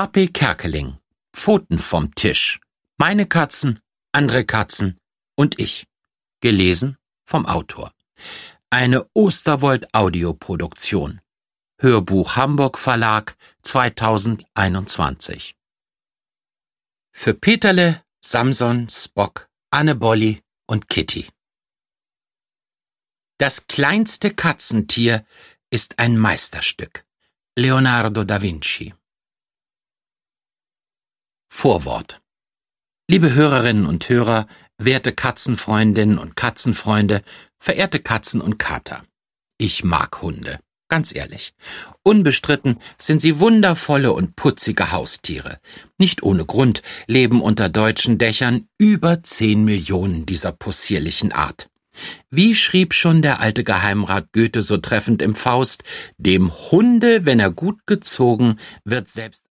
H.P. Kerkeling, Pfoten vom Tisch. Meine Katzen, andere Katzen und ich. Gelesen vom Autor. Eine Osterwold-Audioproduktion. Hörbuch Hamburg Verlag 2021. Für Peterle, Samson, Spock, Anne-Bolli und Kitty. Das kleinste Katzentier ist ein Meisterstück. Leonardo da Vinci. Vorwort. Liebe Hörerinnen und Hörer, werte Katzenfreundinnen und Katzenfreunde, verehrte Katzen und Kater. Ich mag Hunde, ganz ehrlich. Unbestritten sind sie wundervolle und putzige Haustiere. Nicht ohne Grund leben unter deutschen Dächern über 10 Millionen dieser possierlichen Art. Wie schrieb schon der alte Geheimrat Goethe so treffend im Faust: Dem Hunde, wenn er gut gezogen, wird selbst